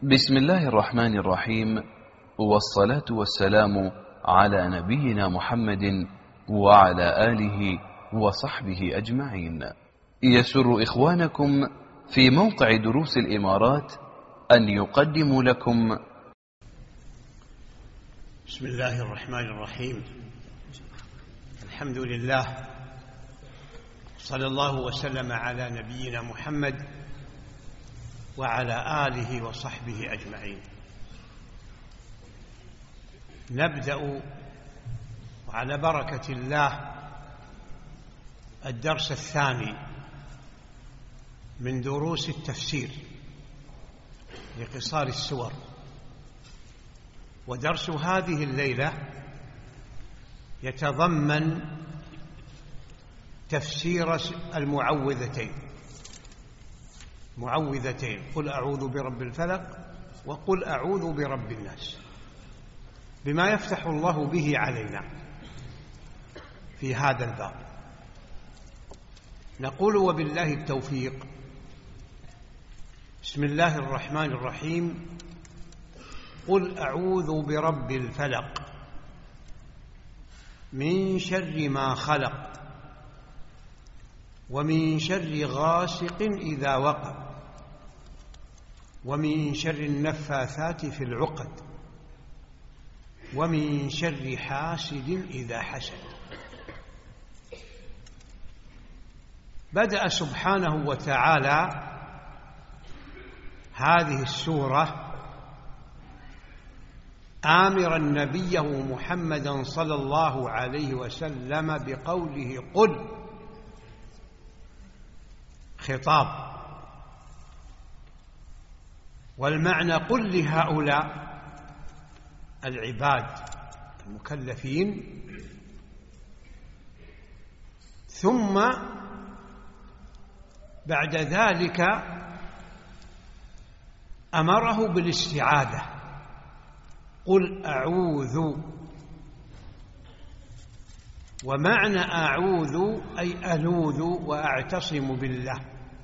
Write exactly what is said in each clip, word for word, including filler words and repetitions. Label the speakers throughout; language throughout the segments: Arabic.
Speaker 1: بسم الله الرحمن الرحيم، والصلاة والسلام على نبينا محمد وعلى آله وصحبه أجمعين. يسر إخوانكم في موقع دروس الإمارات أن يقدموا لكم
Speaker 2: بسم الله الرحمن الرحيم. الحمد لله، صلى الله وسلم على نبينا محمد وعلى آله وصحبه أجمعين. نبدأ على بركة الله الدرس الثاني من دروس التفسير لقصار السور، ودرس هذه الليلة يتضمن تفسير المعوذتين معوذتين قل أعوذ برب الفلق وقل أعوذ برب الناس، بما يفتح الله به علينا في هذا الباب. نقول وبالله التوفيق. بسم الله الرحمن الرحيم. قل أعوذ برب الفلق من شر ما خلق ومن شر غاسق إذا وقب ومن شر النفاثات في العقد ومن شر حاسد إذا حسد. بدأ سبحانه وتعالى هذه السورة آمرا نبيه محمدا صلى الله عليه وسلم بقوله قل، خطاب، والمعنى قل لهؤلاء العباد المكلفين. ثم بعد ذلك أمره بالاستعاذة. قل أعوذ، ومعنى أعوذ أي ألوذ وأعتصم بالله،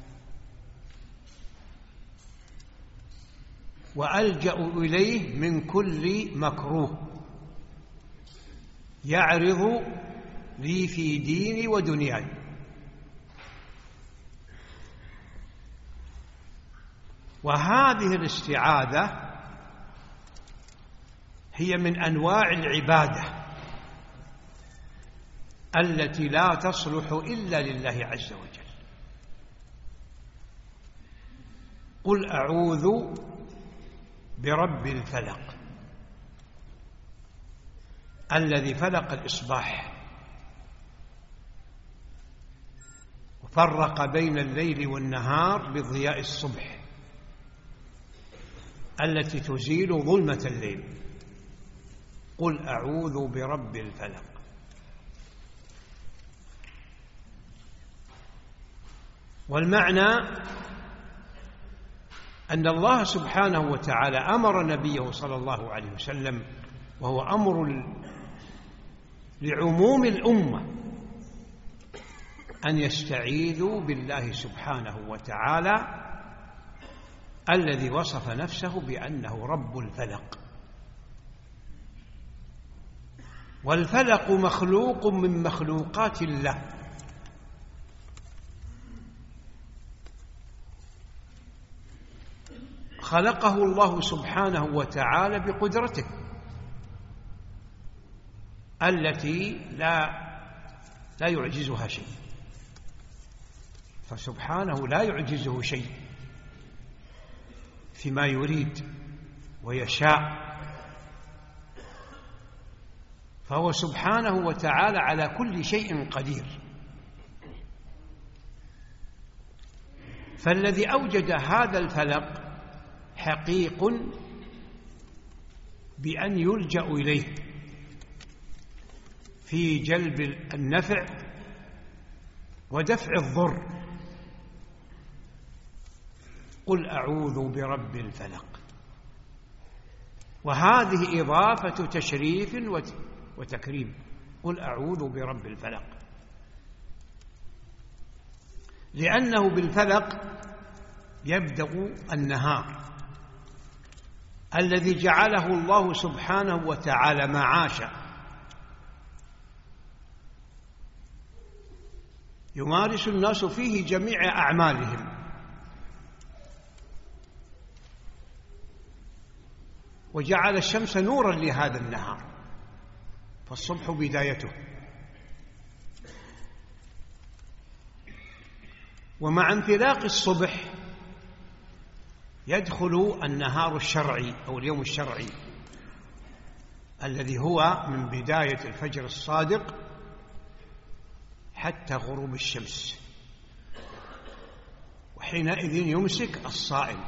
Speaker 2: وألجأ إليه من كل مكروه يعرض لي في ديني ودنياي. وهذه الاستعاذة هي من أنواع العبادة التي لا تصلح إلا لله عز وجل. قل أعوذ برب الفلق الذي فلق الإصباح وفرق بين الليل والنهار بضياء الصبح التي تزيل ظلمة الليل. قل أعوذ برب الفلق. والمعنى أن الله سبحانه وتعالى أمر نبيه صلى الله عليه وسلم، وهو أمر لعموم الأمة، أن يستعيذوا بالله سبحانه وتعالى الذي وصف نفسه بأنه رب الفلق. والفلق مخلوق من مخلوقات الله، خلقه الله سبحانه وتعالى بقدرته التي لا لا يعجزها شيء، فسبحانه لا يعجزه شيء فيما يريد ويشاء، فهو سبحانه وتعالى على كل شيء قدير. فالذي أوجد هذا الفلق حقيق بأن يلجأ إليه في جلب النفع ودفع الضر. قل أعوذ برب الفلق، وهذه إضافة تشريف وتكريم. قل أعوذ برب الفلق، لأنه بالفلق يبدأ النهار الذي جعله الله سبحانه وتعالى معاشا يمارس الناس فيه جميع أعمالهم، وجعل الشمس نورا لهذا النهار، فالصبح بدايته. ومع انطلاق الصبح يدخل النهار الشرعي أو اليوم الشرعي الذي هو من بداية الفجر الصادق حتى غروب الشمس، وحينئذ يمسك الصائم.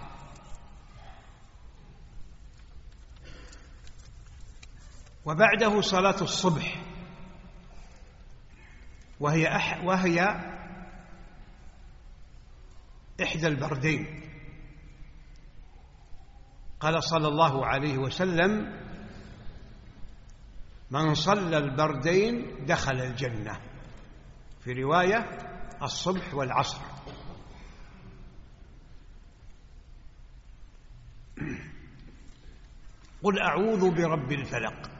Speaker 2: وبعده صلاة الصبح، وهي أح وهي إحدى البردين. قال صلى الله عليه وسلم: من صلى البردين دخل الجنة، في رواية الصبح والعصر. قل أعوذ برب الفلق،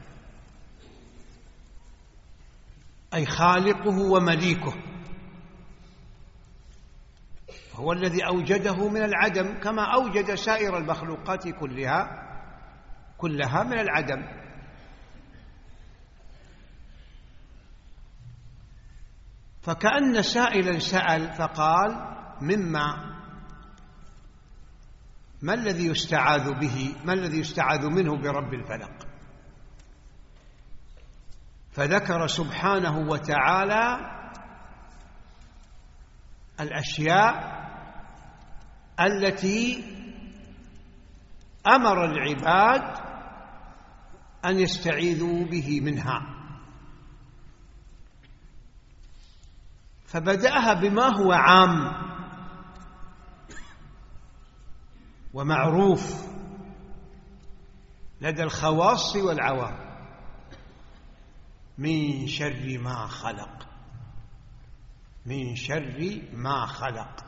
Speaker 2: أي خالقه ومليكه، هو الذي أوجده من العدم كما أوجد سائر المخلوقات كلها كلها من العدم. فكأن سائلا سأل فقال: مما ما الذي يستعاذ به ما الذي يستعاذ منه برب الفلق؟ فذكر سبحانه وتعالى الأشياء التي أمر العباد أن يستعيذوا به منها، فبدأها بما هو عام ومعروف لدى الخواص والعوام: من شر ما خلق، من شر ما خلق،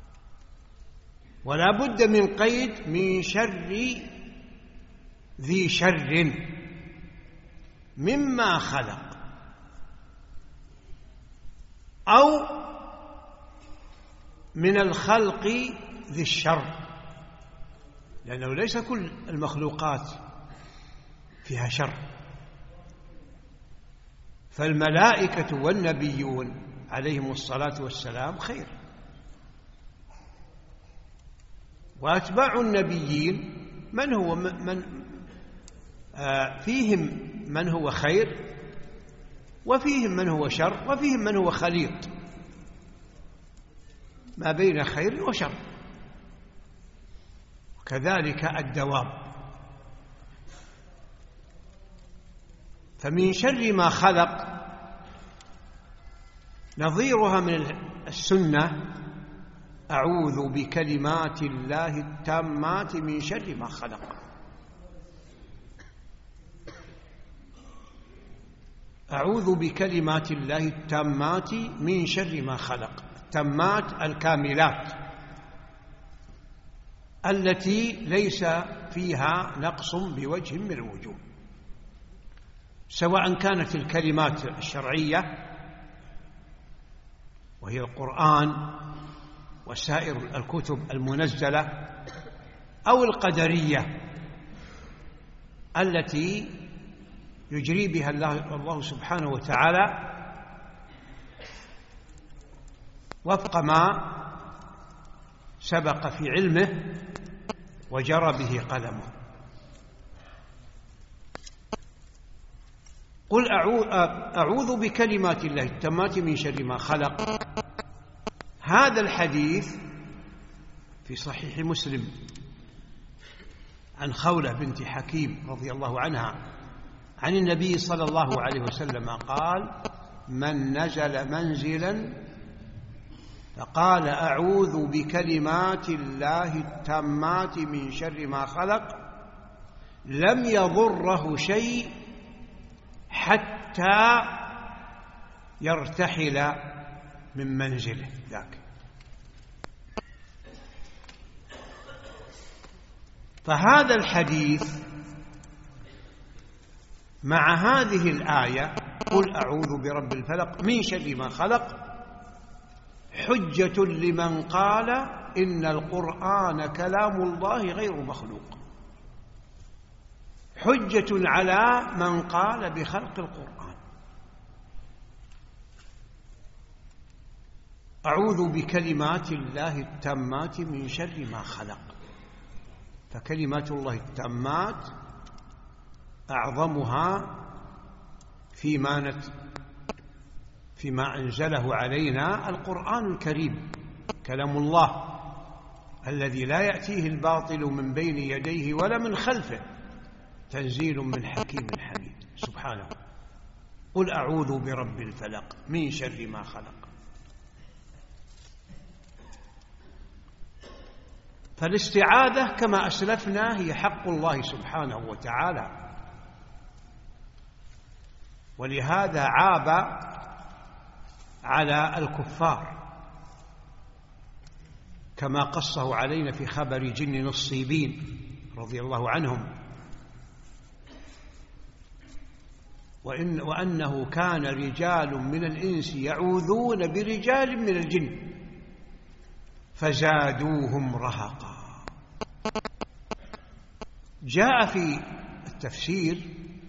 Speaker 2: ولا بد من قيد: من شر ذي شر مما خلق، أو من الخلق ذي الشر، لأنه ليس كل المخلوقات فيها شر، فالملائكة والنبيون عليهم الصلاة والسلام خير، وأتباع النبيين من هو من آه فيهم من هو خير، وفيهم من هو شر، وفيهم من هو خليط ما بين خير وشر. كذلك الدواب. فمن شر ما خلق نظيرها من السنة: أعوذ بكلمات الله التامات من شر ما خلق. أعوذ بكلمات الله التامات من شر ما خلق، التامات الكاملات التي ليس فيها نقص بوجه من الوجوه، سواء كانت الكلمات الشرعية وهي القرآن وسائر الكتب المنزلة، أو القدرية التي يجري بها الله, الله سبحانه وتعالى وفق ما سبق في علمه وجرى به قلمه. قل أعوذ بكلمات الله التامات من شر ما خلق. هذا الحديث في صحيح مسلم عن خولة بنت حكيم رضي الله عنها عن النبي صلى الله عليه وسلم قال: من نزل منزلا فقال أعوذ بكلمات الله التامات من شر ما خلق لم يضره شيء حتى يرتحل من منزله ذاك. فهذا الحديث مع هذه الآية قل أعوذ برب الفلق من شر ما خلق حجة لمن قال إن القرآن كلام الله غير مخلوق، حجة على من قال بخلق القرآن. أعوذ بكلمات الله التامات من شر ما خلق، فكلمات الله التامات أعظمها فيما نت فيما أنزله علينا القرآن الكريم، كلام الله الذي لا يأتيه الباطل من بين يديه ولا من خلفه، تنزيل من حكيم حميد سبحانه. قل أعوذ برب الفلق من شر ما خلق. فالاستعاذة كما أسلفنا هي حق الله سبحانه وتعالى، ولهذا عاب على الكفار كما قصه علينا في خبر جن نصيبين رضي الله عنهم، وإن وأنه كان رجال من الإنس يعوذون برجال من الجن فزادوهم رهقا. جاء في التفسير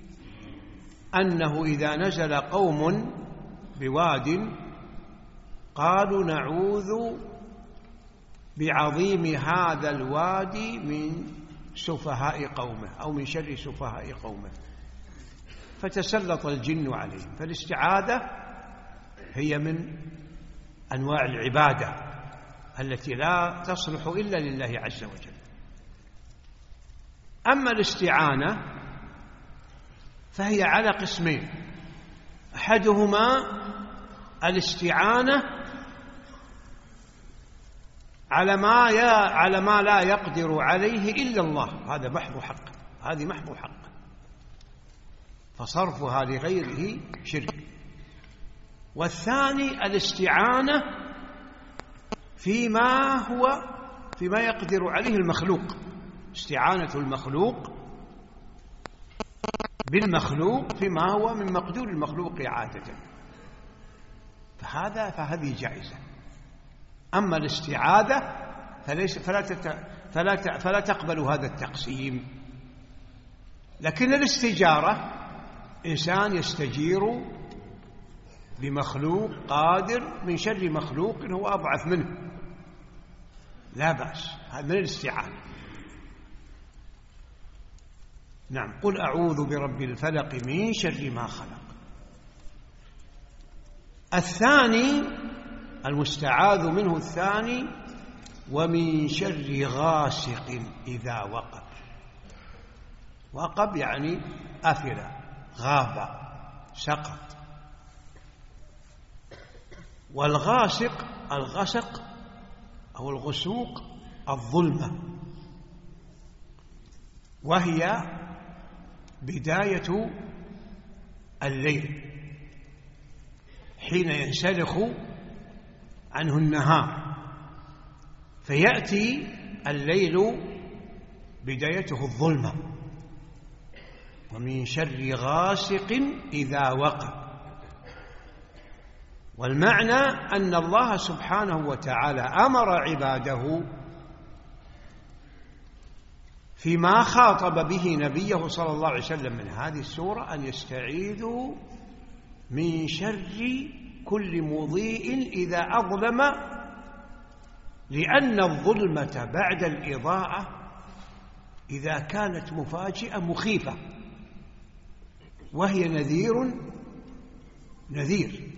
Speaker 2: أنه إذا نزل قوم بواد قالوا نعوذ بعظيم هذا الوادي من سفهاء قومه أو من شر سفهاء قومه، فتسلط الجن عليهم. فالاستعاذة هي من أنواع العبادة التي لا تصلح إلا لله عز وجل. أما الاستعانة فهي على قسمين، أحدهما الاستعانة على ما على ما لا يقدر عليه إلا الله، هذا محض حق، هذه محض حق، فصرفها لغيره شرك. والثاني الاستعانة فيما هو فيما يقدر عليه المخلوق، استعانة المخلوق بالمخلوق فيما هو من مقدور المخلوق عادة، فهذا فهذه جائزة. أما الاستعاذة فليس فلا تت فلا فلا تقبل هذا التقسيم. لكن الاستجارة إنسان يستجير بمخلوق قادر من شر مخلوق هو أضعف منه، لا بأس، هذا من الاستعانة. نعم. قل أعوذ برب الفلق من شر ما خلق. الثاني المستعاذ منه الثاني ومن شر غاسق إذا وقب. وقب يعني أفل، غاب، سقط. والغاسق الغسق أو الغسوق الظلمة، وهي بداية الليل حين ينسلخ عنه النهار، فيأتي الليل بدايته الظلمة. ومن شر غاسق إذا وقب. والمعنى أن الله سبحانه وتعالى أمر عباده فيما خاطب به نبيه صلى الله عليه وسلم من هذه السورة أن يستعيذوا من شر كل مضيء إذا أظلم، لأن الظلمة بعد الإضاءة إذا كانت مفاجئة مخيفة، وهي نذير نذير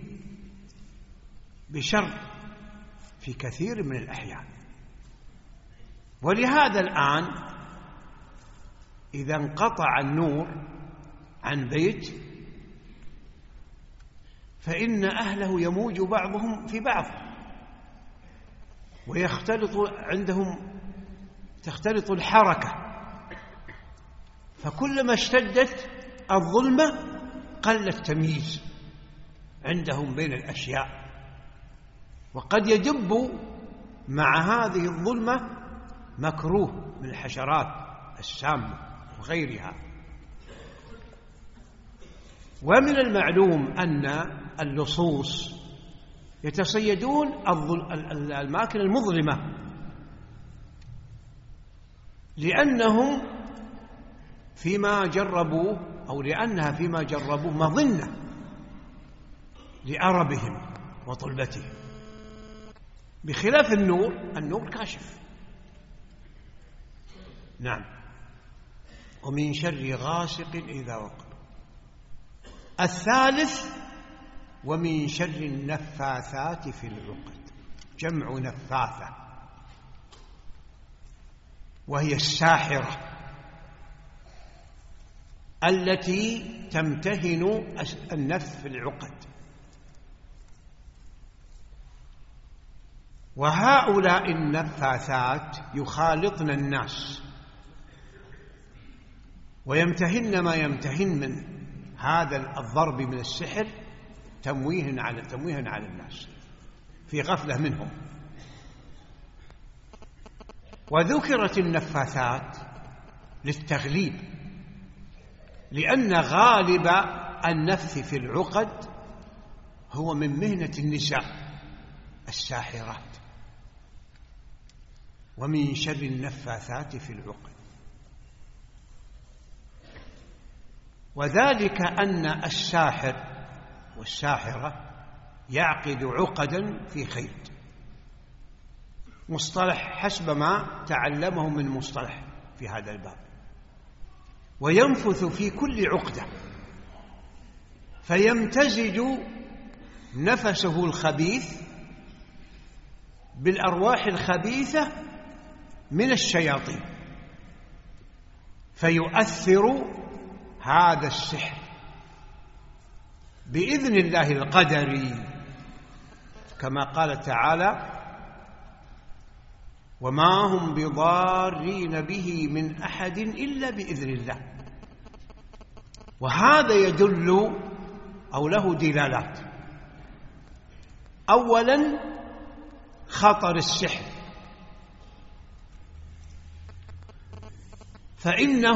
Speaker 2: بشر في كثير من الأحيان. ولهذا الآن إذا انقطع النور عن بيت فإن أهله يموج بعضهم في بعض ويختلط عندهم تختلط الحركة، فكلما اشتدت الظلمة قل التمييز عندهم بين الأشياء، وقد يدب مع هذه الظلمة مكروه من الحشرات السامة وغيرها. ومن المعلوم أن اللصوص يتصيدون الأماكن المظلمة، لأنهم فيما جربوا أو لأنها فيما جربوا مظنة لأربهم وطلبتهم، بخلاف النور. النور كاشف. نعم. ومن شر غاسق إذا وقب. الثالث ومن شر النفاثات في العقد، جمع نفاثة، وهي الساحرة التي تمتهن النفث في العقد. وهؤلاء النفاثات يخالطن الناس ويمتهن ما يمتهن من هذا الضرب من السحر تمويه على تمويه على الناس في غفلة منهم. وذكرت النفاثات للتغليب، لأن غالب النفث في العقد هو من مهنة النساء الساحرات. ومن شر النفاثات في العقد، وذلك أن الساحر والساحرة يعقد عقدا في خيط، مصطلح حسب ما تعلمه من مصطلح في هذا الباب، وينفث في كل عقدة فيمتزج نفسه الخبيث بالأرواح الخبيثة من الشياطين، فيؤثر هذا السحر بإذن الله القدري، كما قال تعالى: وما هم بضارين به من أحد إلا بإذن الله. وهذا يدل أو له دلالات. أولا خطر السحر، فإنه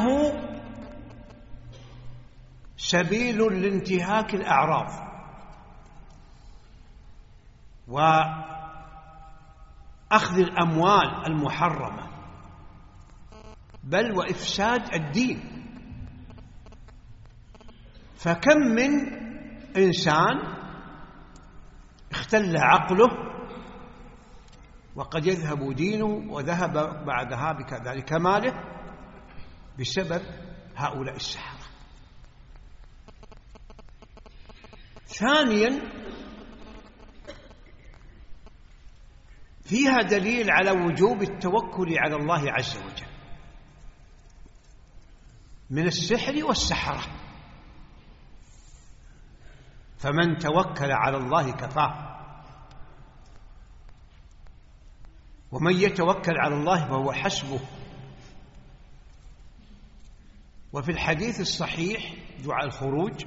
Speaker 2: سبيل لانتهاك الأعراض وأخذ الأموال المحرمة، بل وإفساد الدين. فكم من إنسان اختل عقله وقد يذهب دينه وذهب بعدها بكذلك ماله بسبب هؤلاء السحرة. ثانيا فيها دليل على وجوب التوكل على الله عز وجل من السحر والسحرة، فمن توكل على الله كفاه، ومن يتوكل على الله فهو حسبه. وفي الحديث الصحيح دعاء الخروج: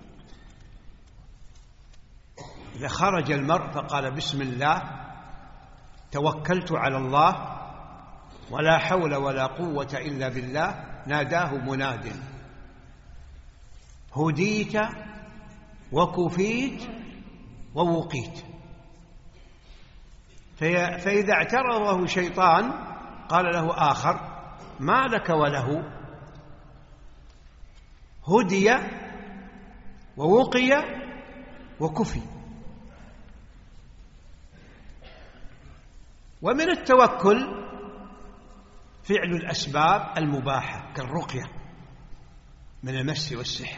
Speaker 2: إذا خرج المرء فقال بسم الله توكلت على الله ولا حول ولا قوة إلا بالله، ناداه مناد: هديت وكفيت ووقيت. فإذا اعترضه شيطان قال له آخر: ما لك وله؟ هدي ووقي وكفي. ومن التوكل فعل الأسباب المباحة كالرقية من المس والسحر،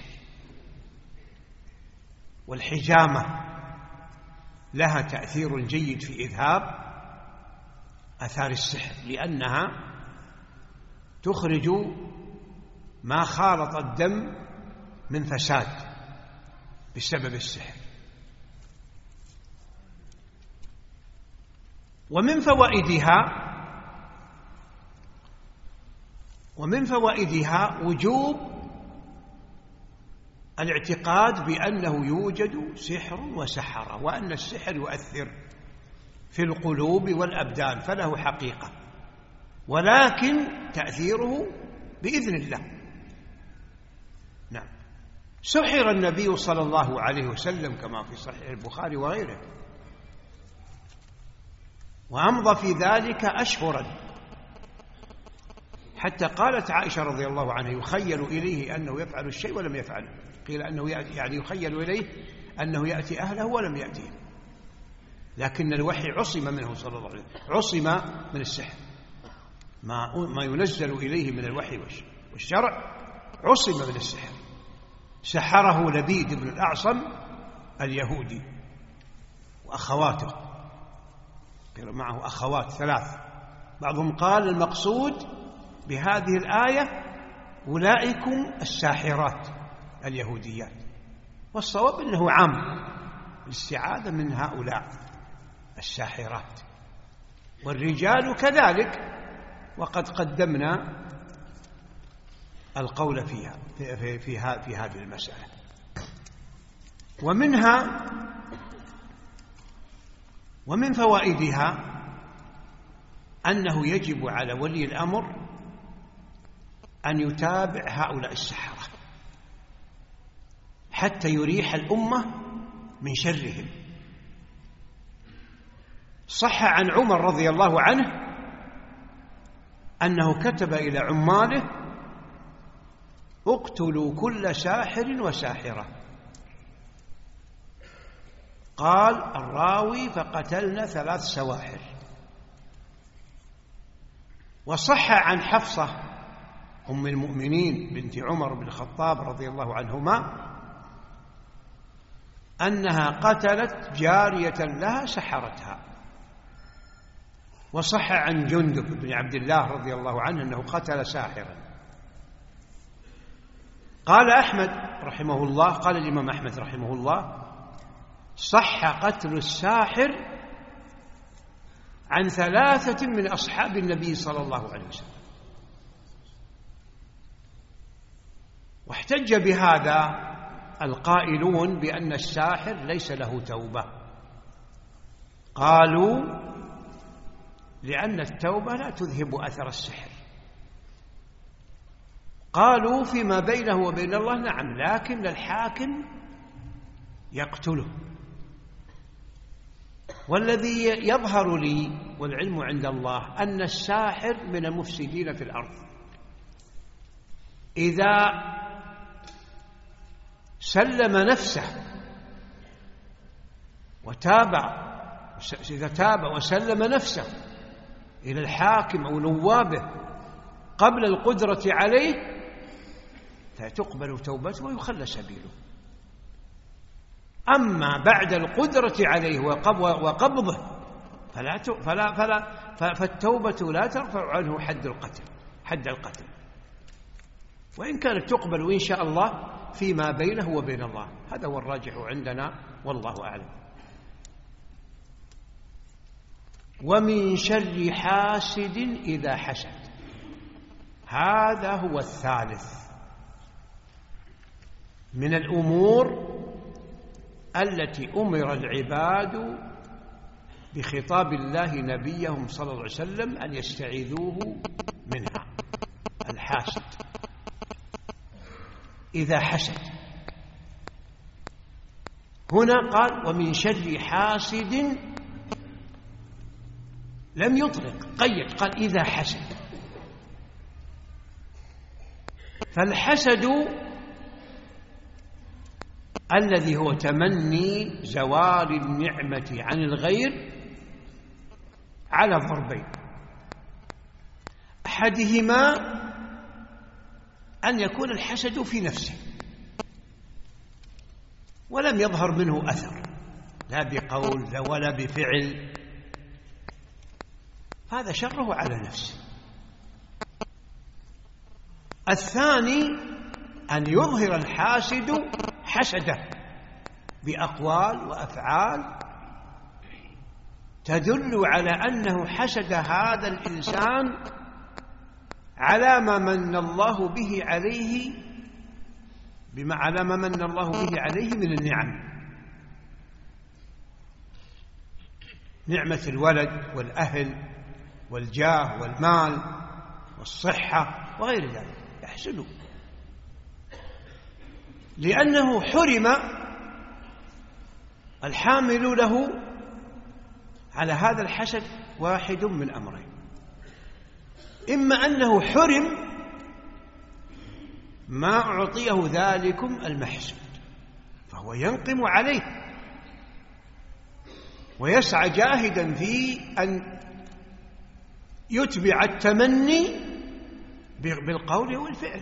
Speaker 2: والحجامة لها تأثير جيد في إذهاب آثار السحر، لأنها تخرج ما خالط الدم من فساد بسبب السحر. ومن فوائدها ومن فوائدها وجوب الاعتقاد بأنه يوجد سحر وسحرة، وأن السحر يؤثر في القلوب والأبدان فله حقيقة، ولكن تأثيره بإذن الله. نعم. سحر النبي صلى الله عليه وسلم كما في صحيح البخاري وغيره، وأمضى في ذلك أشهرا، حتى قالت عائشة رضي الله عنها يخيل إليه أنه يفعل الشيء ولم يفعله، قيل أنه يعني يخيل إليه أنه يأتي أهله ولم يأتيه، لكن الوحي عصم منه صلى الله عليه وسلم، عصم من السحر، ما ما ينزل إليه من الوحي والشرع عصم من السحر. سحره لبيد بن الأعصم اليهودي وأخواته، معه أخوات ثلاث، بعضهم قال المقصود بهذه الآية أولئكم الساحرات اليهوديات، والصواب أنه عام الاستعاذة من هؤلاء الساحرات، والرجال كذلك، وقد قدمنا القول فيها في, في, في, في هذه المسألة. ومنها ومن فوائدها أنه يجب على ولي الأمر أن يتابع هؤلاء السحرة حتى يريح الأمة من شرهم. صح عن عمر رضي الله عنه أنه كتب إلى عماله اقتلوا كل ساحر وساحرة، قال الراوي فقتلنا ثلاث سواحر. وصح عن حفصة أم المؤمنين بنت عمر بن الخطاب رضي الله عنهما أنها قتلت جارية لها سحرتها. وصح عن جندب بن عبد الله رضي الله عنه أنه قتل ساحرا. قال أحمد رحمه الله، قال الإمام أحمد رحمه الله صح قتل الساحر عن ثلاثة من أصحاب النبي صلى الله عليه وسلم. واحتج بهذا القائلون بأن الساحر ليس له توبة، قالوا لأن التوبة لا تذهب أثر السحر. قالوا فيما بينه وبين الله نعم، لكن الحاكم يقتله. والذي يظهر لي والعلم عند الله أن الساحر من المفسدين في الأرض، إذا سلم نفسه وتابع إذا تاب وسلم نفسه إلى الحاكم أو نوابه قبل القدرة عليه فتقبل توبته ويخلى سبيله. أما بعد القدرة عليه وقبضه فلا فلا فلا فالتوبة لا ترفع عنه حد القتل حد القتل وإن كانت تقبل إن شاء الله فيما بينه وبين الله. هذا هو الراجح عندنا والله أعلم. ومن شر حاسد إذا حسد، هذا هو الثالث من الأمور التي أمر العباد بخطاب الله نبيهم صلى الله عليه وسلم أن يستعيذوه منها، الحاسد إذا حسد. هنا قال ومن شر حاسد، لم يطلق، قيد، قال إذا حسد. فالحسد الذي هو تمني زوال النعمة عن الغير على ضربين، أحدهما أن يكون الحسد في نفسه ولم يظهر منه أثر لا بقول ولا بفعل، هذا شره على نفسه. الثاني أن يظهر الحاسد حسده بأقوال وأفعال تدل على أنه حسد هذا الإنسان على ما من الله به عليه بما على ما من الله به عليه من النعم، نعمة الولد والأهل والجاه والمال والصحة وغير ذلك. يحسده، لأنه حرم الحامل له على هذا الحسد واحد من أمرين: إما أنه حرم ما أعطيه ذلكم المحسود فهو ينقم عليه ويسعى جاهدا في أن يتبع التمني بالقول والفعل.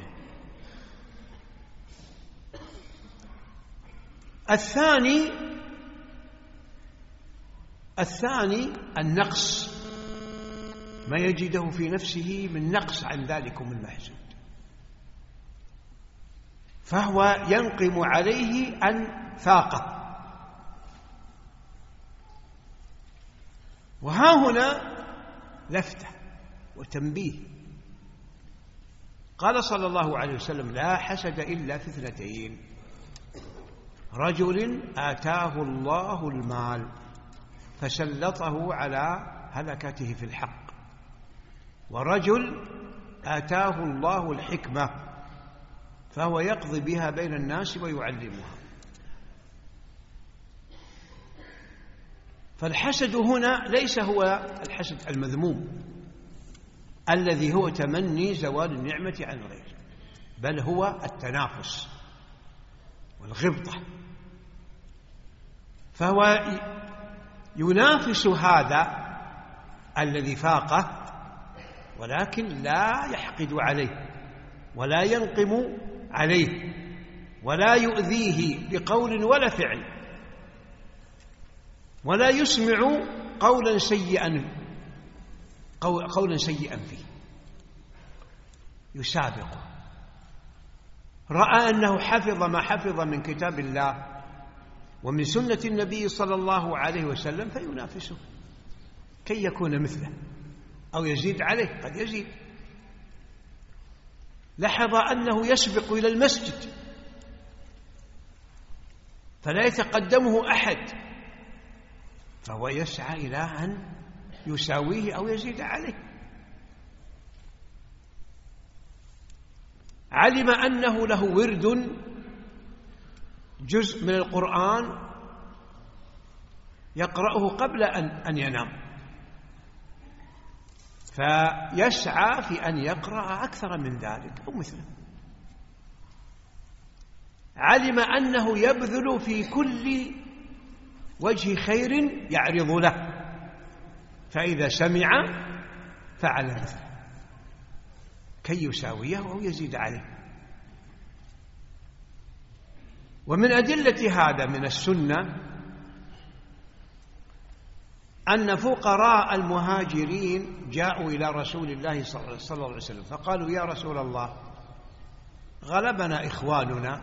Speaker 2: الثاني الثاني النقص، ما يجده في نفسه من نقص عن ذلكم المحسود، فهو ينقم عليه أن فاقه. وها هنا لفتة وتنبيه. قال صلى الله عليه وسلم: لا حسد إلا في اثنتين: رجل آتاه الله المال فسلطه على هلكته في الحق، ورجل آتاه الله الحكمة فهو يقضي بها بين الناس ويعلمها. فالحسد هنا ليس هو الحسد المذموم الذي هو تمني زوال النعمة عن غيره، بل هو التنافس والغبطة، فهو ينافس هذا الذي فاقه، ولكن لا يحقد عليه ولا ينقم عليه ولا يؤذيه بقول ولا فعل، ولا يسمع قولا سيئا قولا سيئا فيه، يسابقه. رأى أنه حفظ ما حفظ من كتاب الله ومن سنة النبي صلى الله عليه وسلم فينافسه كي يكون مثله أو يزيد عليه، قد يزيد. لاحظ أنه يسبق إلى المسجد فلا يتقدمه أحد، فهو يسعى إلى أن يساويه أو يزيد عليه. علم أنه له ورد جزء من القرآن يقرأه قبل أن أن ينام، فيسعى في أن يقرأ أكثر من ذلك أو مثله. علم أنه يبذل في كل وجه خير يعرض له، فإذا سمع فعل مثله كي يساويه أو يزيد عليه. ومن أدلة هذا من السنة أن فقراء المهاجرين جاءوا إلى رسول الله صلى الله عليه وسلم فقالوا: يا رسول الله، غلبنا إخواننا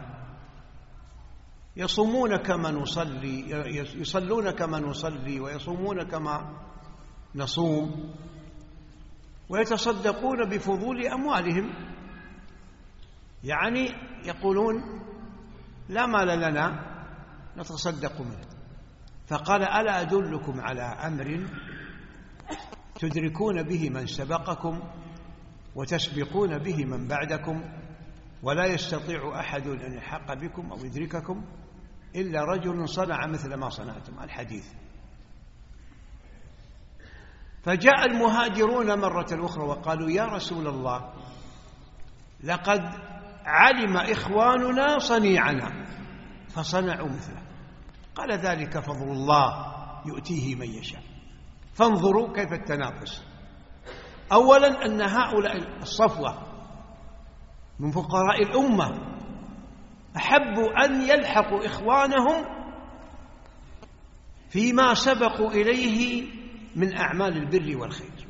Speaker 2: يصومون كما نصلي يصلون كما نصلي ويصومون كما نصوم ويتصدقون بفضول أموالهم، يعني يقولون لا مال لنا نتصدق منه. فقال: ألا أدلكم على أمر تدركون به من سبقكم وتسبقون به من بعدكم ولا يستطيع أحد أن يحق بكم أو يدرككم إلا رجل صنع مثل ما صنعتم. الحديث. فجاء المهاجرون مرة أخرى وقالوا: يا رسول الله، لقد علم إخواننا صنيعنا فصنعوا مثله. قال: ذلك فضل الله يؤتيه من يشاء. فانظروا كيف التنافس. أولا أن هؤلاء الصفوة من فقراء الأمة أحبوا أن يلحقوا إخوانهم فيما سبقوا إليه من أعمال البر والخير،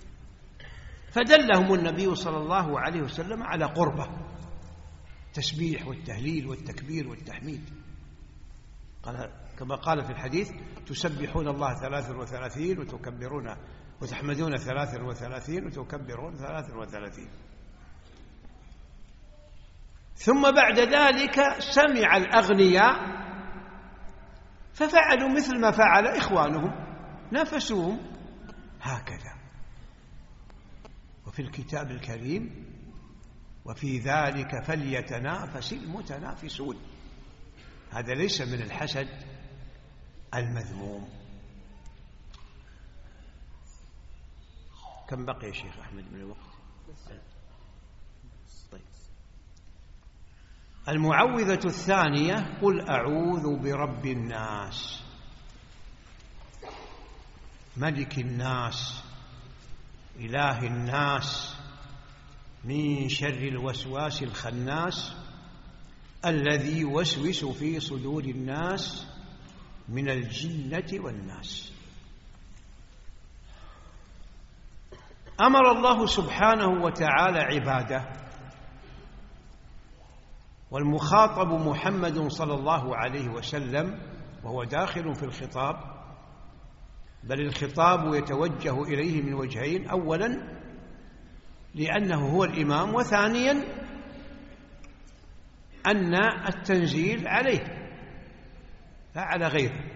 Speaker 2: فدلهم النبي صلى الله عليه وسلم على قربه التسبيح والتهليل والتكبير والتحميد. قال كما قال في الحديث: تسبحون الله ثلاثا وثلاثين وتكبرون وتحمدون ثلاثا وثلاثين وتكبرون ثلاثا وثلاثين. ثم بعد ذلك سمع الأغنياء ففعلوا مثل ما فعل إخوانهم، نافسوهم هكذا. وفي الكتاب الكريم وفي ذلك فليتنافس المتنافسون. هذا ليس من الحسد المذموم. كم بقي يا شيخ أحمد من الوقت؟ طيب. المعوذة الثانية: قل أعوذ برب الناس ملك الناس إله الناس من شر الوسواس الخناس الذي يوسوس في صدور الناس من الجنة والناس. أمر الله سبحانه وتعالى عباده، والمخاطب محمد صلى الله عليه وسلم وهو داخل في الخطاب، بل الخطاب يتوجه إليه من وجهين: أولا لأنه هو الإمام، وثانيا أن التنزيل عليه لا على غيره،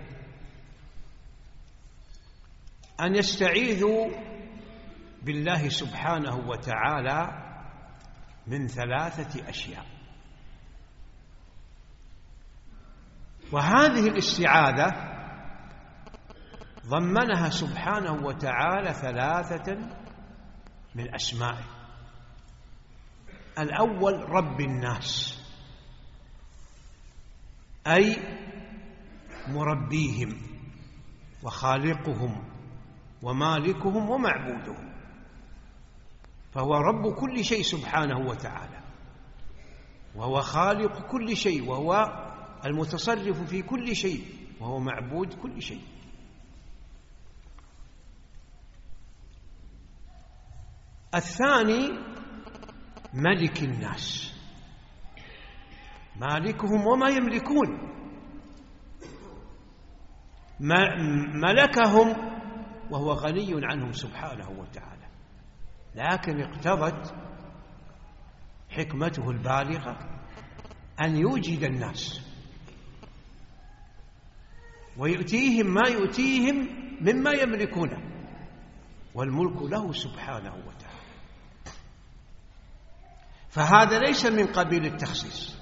Speaker 2: أن يستعيذوا بالله سبحانه وتعالى من ثلاثة أشياء. وهذه الاستعاذة ضمنها سبحانه وتعالى ثلاثة من أسمائه. الأول رب الناس، أي مربيهم وخالقهم ومالكهم ومعبودهم، فهو رب كل شيء سبحانه وتعالى، وهو خالق كل شيء، وهو المتصرف في كل شيء، وهو معبود كل شيء. الثاني ملك الناس، مالكهم وما يملكون، ملكهم وهو غني عنهم سبحانه وتعالى، لكن اقتضت حكمته البالغة أن يوجد الناس ويؤتيهم ما يؤتيهم مما يملكونه، والملك له سبحانه وتعالى. فهذا ليس من قبيل التخصيص.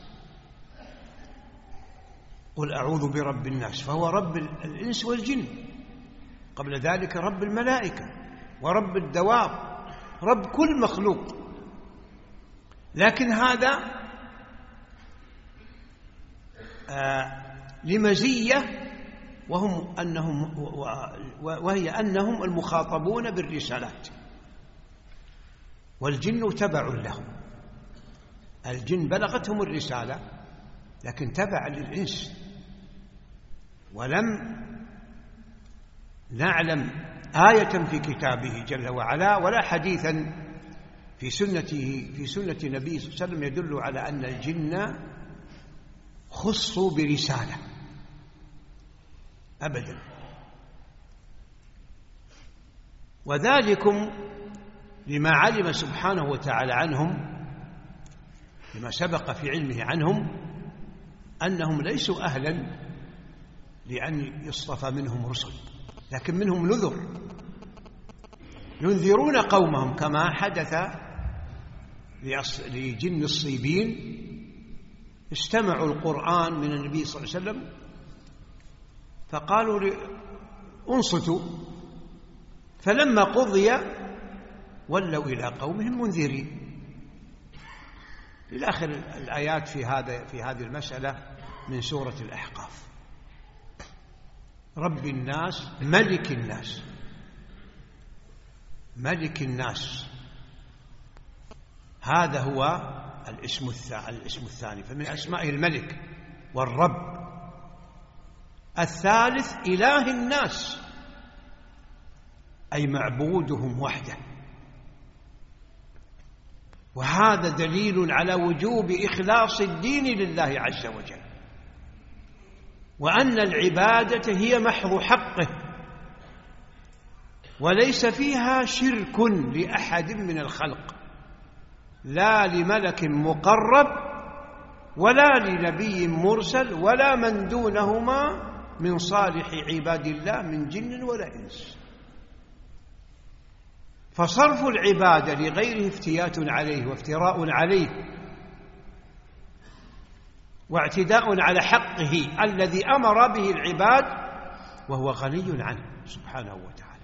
Speaker 2: قل أعوذ برب الناس، فهو رب الإنس والجن، قبل ذلك رب الملائكة ورب الدواب، رب كل مخلوق. لكن هذا آه لمزية، وهم أنهم وهي أنهم المخاطبون بالرسالات، والجن تبع لهم. الجن بلغتهم الرسالة لكن تبع للإنس، ولم نعلم آية في كتابه جل وعلا ولا حديثا في سنته في سنة النبي صلى الله عليه وسلم يدل على أن الجن خصوا برسالة أبدا. وذلكم لما علم سبحانه وتعالى عنهم، لما سبق في علمه عنهم، أنهم ليسوا أهلا لأن يصطفى منهم رسل، لكن منهم نذر ينذرون قومهم، كما حدث لجن الصيبين، استمعوا القرآن من النبي صلى الله عليه وسلم فقالوا انصتوا، فلما قضي ولوا إلى قومهم منذرين، إلى آخر الآيات في هذا في هذه المسألة من سورة الأحقاف. رب الناس ملك الناس، ملك الناس، هذا هو الاسم الاسم الثاني، فمن أسمائه الملك والرب. الثالث إله الناس، أي معبودهم وحده، وهذا دليل على وجوب إخلاص الدين لله عز وجل، وأن العبادة هي محض حقه، وليس فيها شرك لأحد من الخلق، لا لملك مقرب ولا لنبي مرسل ولا من دونهما من صالح عباد الله من جن ولا إنس. فصرف العبادة لغيره افتيات عليه وافتراء عليه واعتداء على حقه الذي أمر به العباد وهو غني عنه سبحانه وتعالى.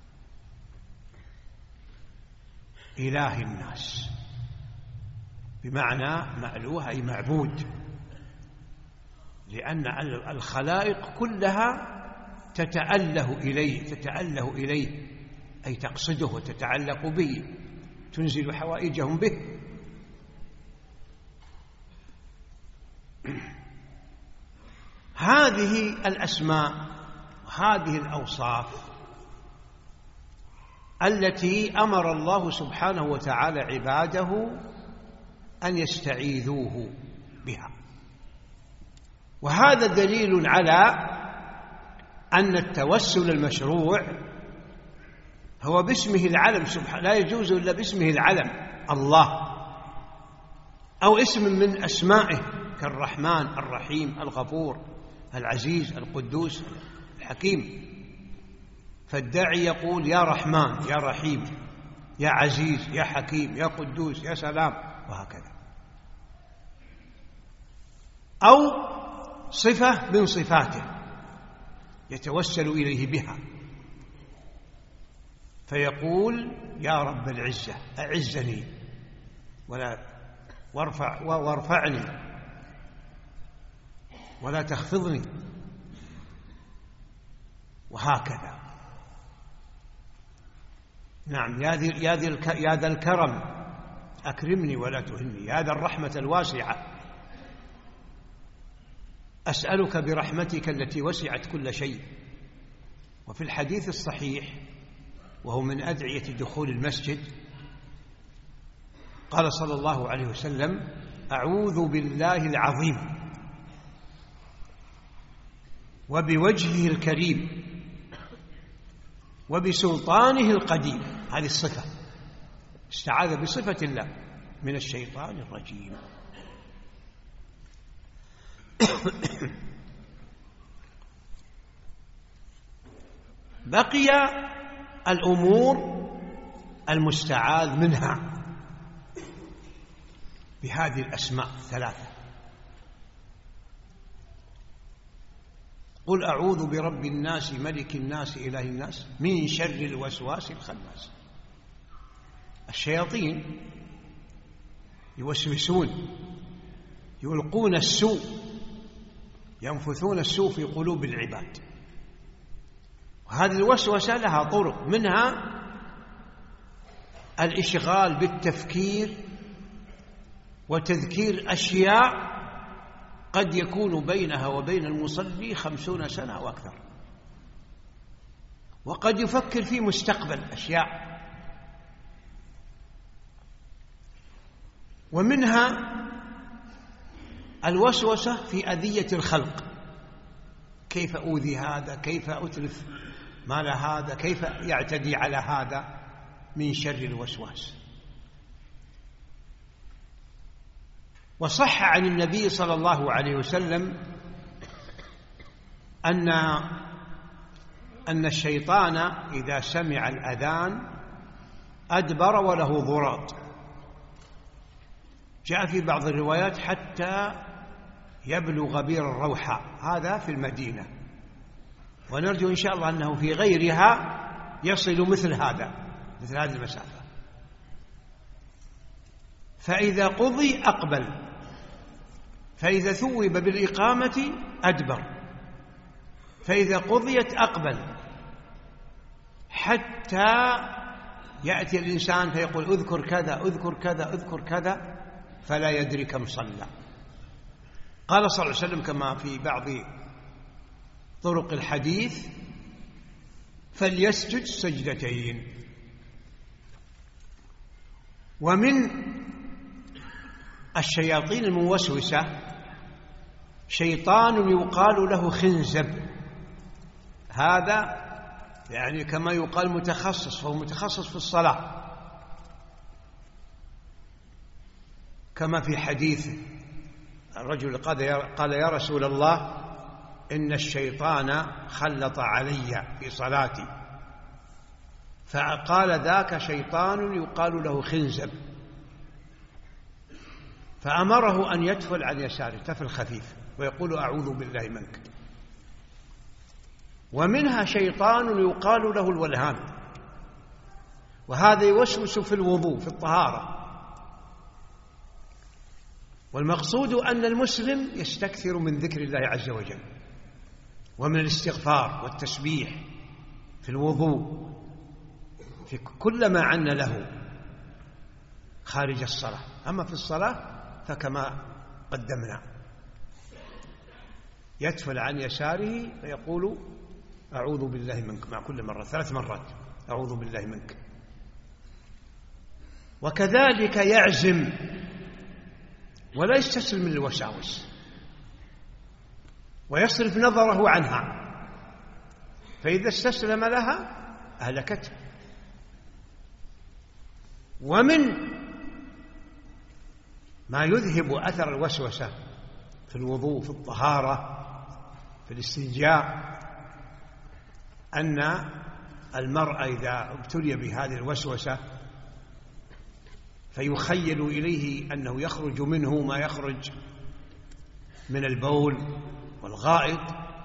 Speaker 2: إله الناس بمعنى مألوه أي معبود، لأن الخلائق كلها تتأله إليه تتأله إليه أي تقصده وتتعلق به، تنزل حوائجهم به. هذه الأسماء وهذه الأوصاف التي أمر الله سبحانه وتعالى عباده أن يستعيذوه بها، وهذا دليل على أن التوسل المشروع هو باسمه العلم سبحانه، لا يجوز إلا باسمه العلم الله، أو اسم من أسمائه كالرحمن الرحيم الغفور العزيز القدوس الحكيم. فالداعي يقول يا رحمن يا رحيم يا عزيز يا حكيم يا قدوس يا سلام، وهكذا. أو صفة من صفاته يتوسل إليه بها، فيقول يا رب العزة أعزني ولا وارفع وارفعني ولا تخفضني، وهكذا. نعم يا ذي يا ذي يا ذا الكرم أكرمني ولا تهني، يا ذا الرحمة الواسعة أسألك برحمتك التي وسعت كل شيء. وفي الحديث الصحيح وهو من أدعية دخول المسجد قال صلى الله عليه وسلم أعوذ بالله العظيم وبوجهه الكريم وبسلطانه القديم، هذه الصفة، استعاذ بصفة الله من الشيطان الرجيم. بقي الأمور المستعاذ منها بهذه الأسماء الثلاثة. قل أعوذ برب الناس ملك الناس إله الناس من شر الوسواس الخناس. الشياطين يوسوسون يلقون السوء ينفثون السوء في قلوب العباد، وهذه الوسوسة لها طرق، منها الإشغال بالتفكير وتذكير أشياء قد يكون بينها وبين المصلي خمسون سنة أو أكثر، وقد يفكر في مستقبل أشياء. ومنها الوسوسة في أذية الخلق، كيف أوذي هذا، كيف أتلف مال هذا، كيف يعتدي على هذا، من شر الوسواس. وصح عن النبي صلى الله عليه وسلم أن أن الشيطان إذا سمع الأذان أدبر وله ضراط، جاء في بعض الروايات حتى يبلغ بير الروحة، هذا في المدينة، ونرجو إن شاء الله أنه في غيرها يصل مثل هذا مثل هذه المسافة. فإذا قضي أقبل، فإذا ثوب بالإقامة أدبر، فإذا قضيت أقبل، حتى يأتي الإنسان فيقول أذكر كذا أذكر كذا أذكر كذا فلا يدري كم صلى. قال صلى الله عليه وسلم كما في بعض طرق الحديث فليسجد سجدتين. ومن الشياطين الموسوسة شيطان يقال له خنزب، هذا يعني كما يقال متخصص، فهو متخصص في الصلاة، كما في حديث الرجل قال يا رسول الله إن الشيطان خلط علي في صلاتي فقال ذاك شيطان يقال له خنزب، فأمره أن يتفل عن يساره تفل خفيف ويقول أعوذ بالله منك. ومنها شيطان يقال له الولهان، وهذا يوسوس في الوضوء في الطهارة. والمقصود أن المسلم يستكثر من ذكر الله عز وجل ومن الاستغفار والتسبيح في الوضوء في كل ما عنا له خارج الصلاة. أما في الصلاة فكما قدمنا يتفل عن يساره فيقول أعوذ بالله منك مع كل مرة ثلاث مرات أعوذ بالله منك. وكذلك يعزم ولا يستسلم للوساوس ويصرف نظره عنها، فإذا استسلم لها أهلكته. ومن ما يذهب أثر الوسوسة في الوضوء في الطهارة في الاستنجاء أن المرء إذا ابتلي بهذه الوسوسة فيخيل إليه أنه يخرج منه ما يخرج من البول والغائط،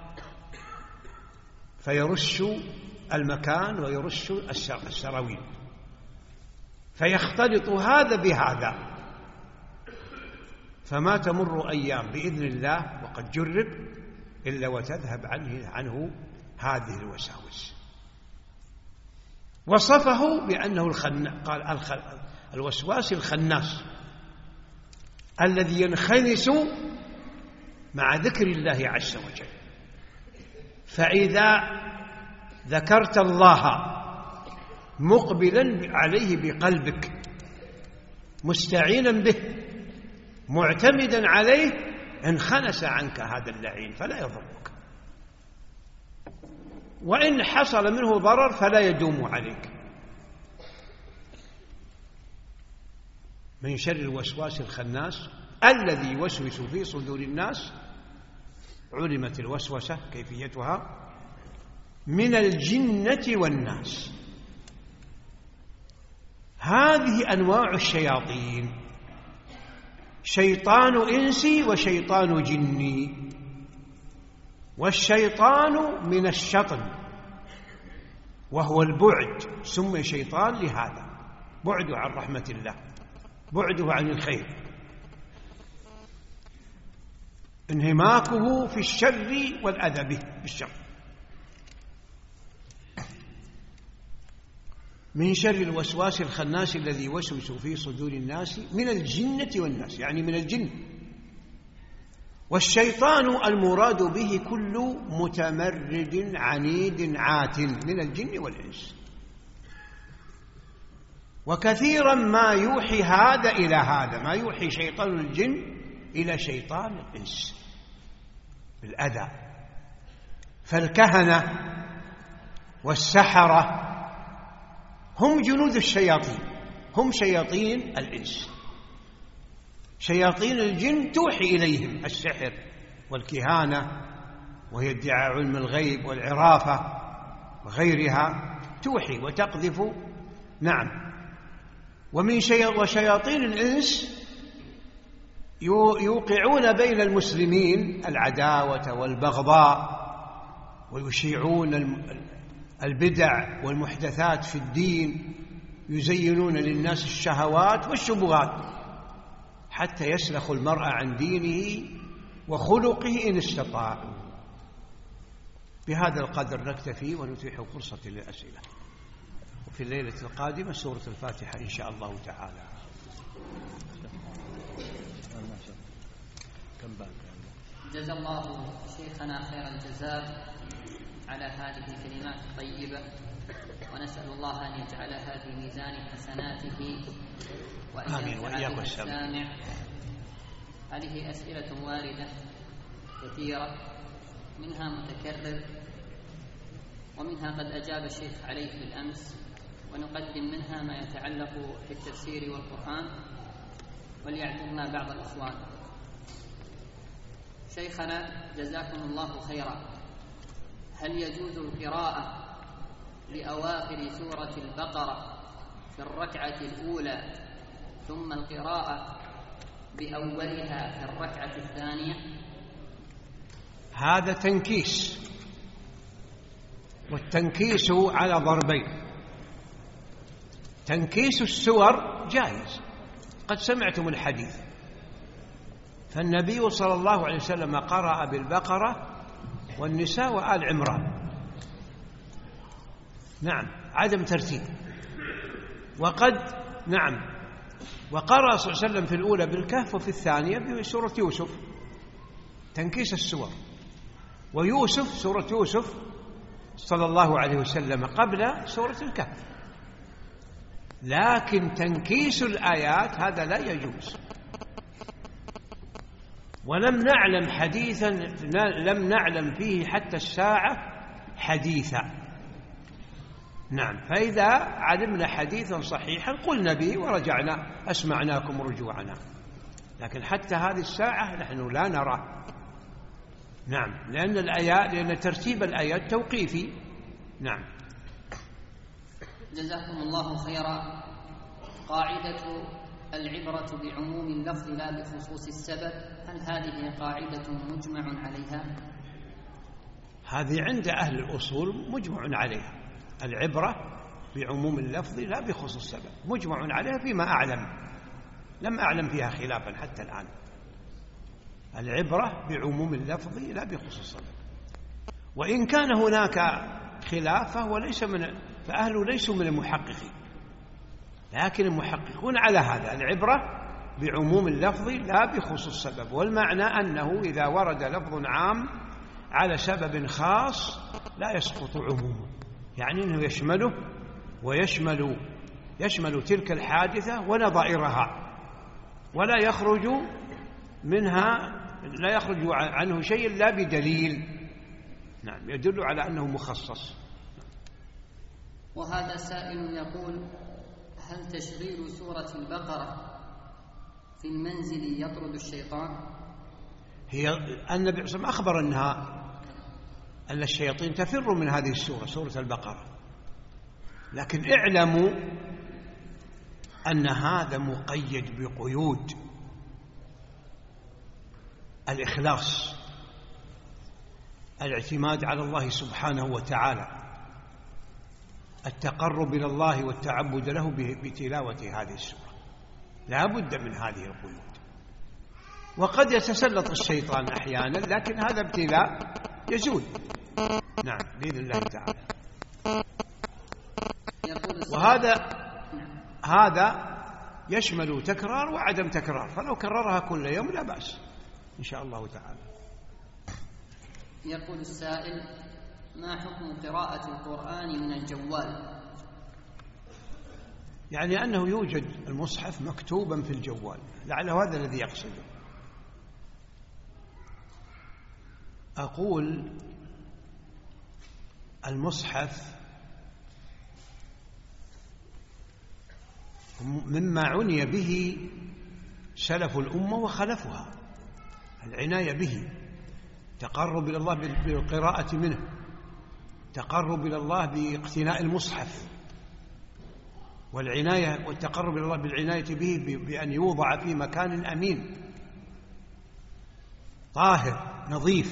Speaker 2: فيرش المكان ويرش السراويل، فيختلط هذا بهذا، فما تمر أيام بإذن الله وقد جرب إلا وتذهب عنه, عنه هذه الوساوس. وصفه بأنه الخن... قال الخ... الوسواس الخناس الذي ينخنس مع ذكر الله عز وجل. فإذا ذكرت الله مقبلا عليه بقلبك مستعينا به معتمدا عليه انخنس عنك هذا اللعين فلا يضرك، وإن حصل منه ضرر فلا يدوم عليك. من شر الوسواس الخناس الذي يوسوس في صدور الناس. علمت الوسوسة كيفيتها من الجنة والناس. هذه أنواع الشياطين، شيطان إنسي وشيطان جني. والشيطان من الشطن وهو البعد، سمي شيطان لهذا، بعده عن رحمة الله، بعده عن الخير، انهماكه في الشر والأذى به بالشر. من شر الوسواس الخناس الذي يوسوس في صدور الناس من الجنة والناس، يعني من الجن. والشيطان المراد به كل متمرد عنيد عات من الجن والإنس. وكثيرا ما يوحي هذا إلى هذا، ما يوحي شيطان الجن إلى شيطان الإنس بالأذى. فالكهنة والسحرة هم جنود الشياطين، هم شياطين الإنس. شياطين الجن توحي إليهم السحر والكهانة، وهي ادعاء علم الغيب والعرافة وغيرها، توحي وتقذف. نعم. ومن شي... وشياطين الإنس يوقعون بين المسلمين العداوة والبغضاء، ويشيعون البدع والمحدثات في الدين، يزينون للناس الشهوات والشبهات حتى يسلخ المرء عن دينه وخلقه إن استطاعوا. بهذا القدر نكتفي ونتيح فرصة للأسئلة، وفي الليلة القادمة سورة الفاتحة إن شاء الله تعالى.
Speaker 3: جزا الله شيخنا خير الجزاء على هذه الكلمات الطيبة، ونسأل الله أن يجعلها في ميزان حسناته وأن ينفع بها السامع. هذه أسئلة واردة كثيرة، منها متكرر ومنها قد أجاب الشيخ عليه بالأمس، ونقدم منها ما يتعلق بالتفسير والقرآن، وليعذرنا بعض الإخوان. شيخنا جزاكم الله خيرا، هل يجوز القراءة لأواخر سورة البقرة في الركعة الأولى ثم القراءة بأولها في الركعة الثانية؟
Speaker 2: هذا تنكيس، والتنكيس على ضربين. تنكيس السور جائز، قد سمعتم الحديث، فالنبي صلى الله عليه وسلم قرأ بالبقرة والنساء وآل عمران، نعم، عدم ترتيب. وقد نعم وقرأ صلى الله عليه وسلم في الأولى بالكهف وفي الثانية بسورة يوسف، تنكيس السور. ويوسف سورة يوسف صلى الله عليه وسلم قبل سورة الكهف، لكن تنكيس الآيات هذا لا يجوز. ولم نعلم حديثا لم نعلم فيه حتى الساعة حديثا. نعم، فإذا علمنا حديثا صحيحا قلنا به ورجعنا أسمعناكم رجوعنا، لكن حتى هذه الساعة نحن لا نرى. نعم، لأن الآيات لأن ترتيب الآيات توقيفي. نعم.
Speaker 3: جزاكم الله خيرا. قاعدة العبرة بعموم اللفظ لا بخصوص السبب، هل هذه قاعدة مجمع عليها؟
Speaker 2: هذه عند أهل الأصول مجمع عليها، العبرة بعموم اللفظ لا بخصوص السبب مجمع عليها فيما أعلم، لم أعلم فيها خلافا حتى الآن. العبرة بعموم اللفظ لا بخصوص السبب، وإن كان هناك خلاف فهو ليس من فأهله ليسوا من المحققين، لكن المحققون على هذا، العبرة بعموم اللفظ لا بخصوص السبب، والمعنى أنه إذا ورد لفظ عام على سبب خاص لا يسقط عمومه، يعني أنه يشمله ويشمل يشمل تلك الحادثة ونظائرها، ولا يخرج منها لا يخرج عنه شيء لا بدليل، نعم، يدل على أنه مخصص.
Speaker 3: وهذا سائل يقول: هل تشغيل سورة البقرة في المنزل يطرد الشيطان؟
Speaker 2: هي النبي صلى الله عليه وسلم أخبر أنها أن الشياطين تفر من هذه السورة، سورة البقرة، لكن اعلموا أن هذا مقيد بقيود الإخلاص، الاعتماد على الله سبحانه وتعالى، التقرب إلى الله والتعبد له بتلاوة هذه السورة، لا بد من هذه القيود. وقد يتسلط الشيطان أحيانا، لكن هذا ابتلاء يزول، نعم، بإذن الله تعالى. وهذا هذا يشمل تكرار وعدم تكرار، فلو كررها كل يوم لا بأس إن شاء الله تعالى.
Speaker 3: يقول السائل: ما حكم قراءة القرآن من الجوال؟
Speaker 2: يعني أنه يوجد المصحف مكتوبا في الجوال، لعله هذا الذي يقصده. أقول المصحف مما عني به سلف الأمة وخلفها، العناية به، تقرب إلى الله بالقراءة منه، تقرب إلى الله باقتناء المصحف، والعناية والتقرب إلى الله بالعناية به بأن يوضع في مكان أمين طاهر نظيف.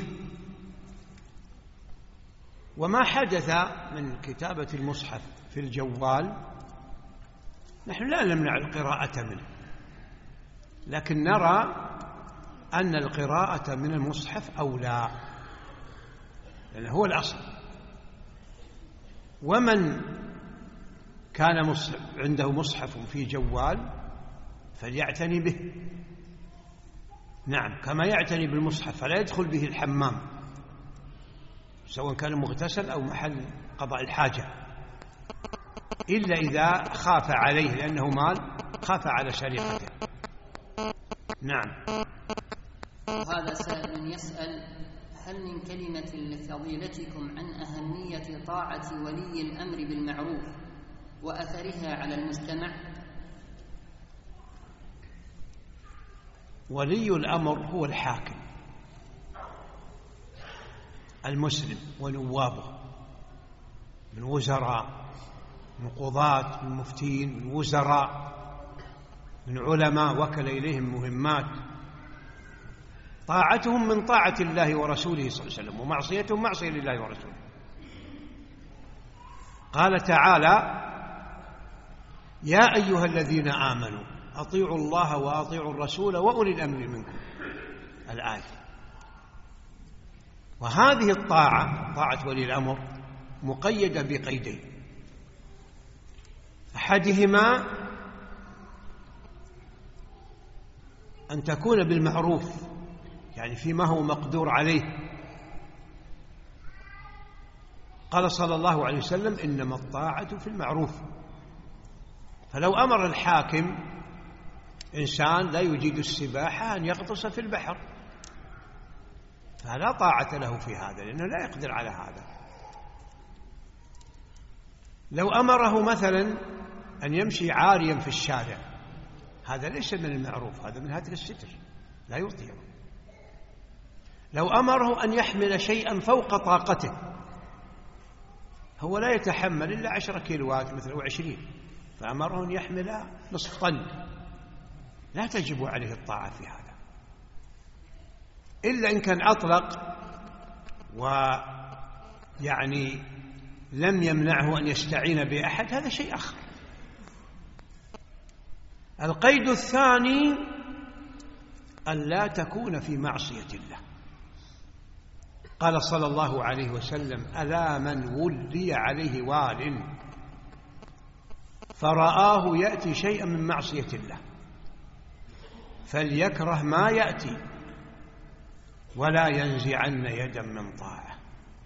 Speaker 2: وما حدث من كتابة المصحف في الجوال نحن لا نمنع القراءة منه، لكن نرى أن القراءة من المصحف أولى، لأنه هو الأصل. ومن كان عنده مصحف في جوال فليعتني به، نعم، كما يعتني بالمصحف، فلا يدخل به الحمام سواء كان مغتسل أو محل قضاء الحاجة، إلا إذا خاف عليه لأنه مال، خاف على سرقته. نعم.
Speaker 3: وهذا سائل يسأل: هل من كلمة لفضيلتكم عن أهمية طاعة ولي الأمر بالمعروف وأثرها على المجتمع؟
Speaker 2: ولي الأمر هو الحاكم المسلم ونوابه من وزراء، من قضاة، من مفتين، من وزراء، من علماء وكل إليهم مهمات، طاعتهم من طاعة الله ورسوله صلى الله عليه وسلم، ومعصيتهم معصية لله ورسوله. قال تعالى: يا أيها الذين آمنوا أطيعوا الله وأطيعوا الرسول وأولي الأمر منكم، الآية. وهذه الطاعة، طاعة ولي الأمر، مقيدة بقيدين: أحدهما أن تكون بالمعروف، يعني فيما هو مقدور عليه. قال صلى الله عليه وسلم: إنما الطاعة في المعروف. فلو أمر الحاكم إنسان لا يجيد السباحة أن يغطس في البحر، فلا طاعة له في هذا، لأنه لا يقدر على هذا. لو أمره مثلا أن يمشي عاريا في الشارع، هذا ليس من المعروف، هذا من هتك الستر، لا يطيع. لو أمره أن يحمل شيئا فوق طاقته، هو لا يتحمل إلا عشرة كيلوات مثلا أو عشرين، فأمره أن يحمل نصف طن، لا تجب عليه الطاعة في هذا، إلا إن كان أطلق ويعني لم يمنعه أن يستعين بأحد، هذا شيء آخر. القيد الثاني أن لا تكون في معصية الله. قال صلى الله عليه وسلم: ألا من ولي عليه وال فرآه يأتي شيئا من معصية الله فليكره ما يأتي ولا ينزعن يدا من طاعة.